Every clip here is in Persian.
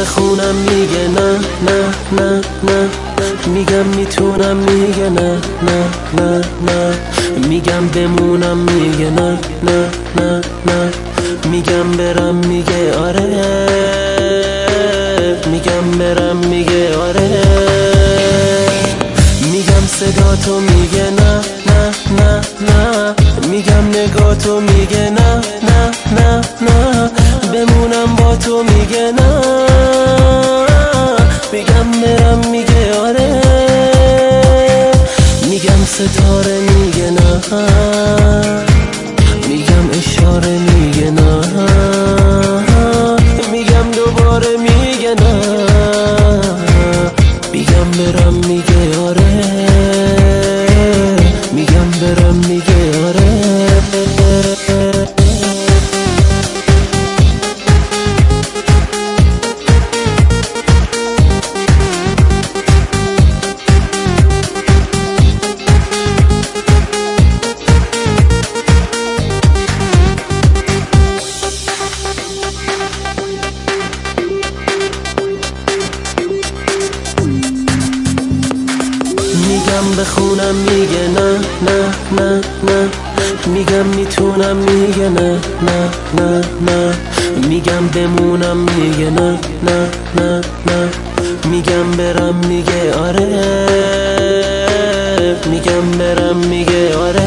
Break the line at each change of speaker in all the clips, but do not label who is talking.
بخونم میگه نه نه نه نه، میگم میتونم میگه نه نه نه نه، میگم بمونم میگه نه نه نه نه، میگم برم میگه آره، میگم برم میگه آره، میگم صدا تو میگه نه نه نه نه، میگم نگاه تو میگه نه نه نه نه، بمونم با تو میگه نه، میگم برم میگه آره، میگم ستاره میگه نه، میگم اشاره میگه نه، میگم دوباره میگه نه، میگم برم میگه آره، میگم برم میگه آره. میگم بخونم میگه نه نه نه نه، میگم میتونم میگه نه نه نه نه، میگم بمونم میگه نه نه نه نه، میگم برم میگه آره، میگم برم میگه آره،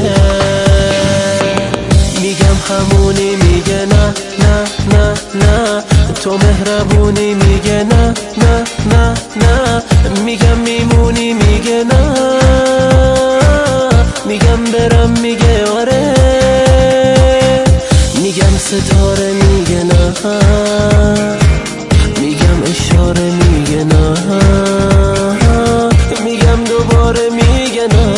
میگم همونی میگه نه نه نه نه، تو مهربونی میگه نه نه نه نه، میگم میمونی میگه نه، میگم برم میگه آره، میگم ستاره میگه نه، میگم اشاره میگه نه، میگم دوباره میگه نه،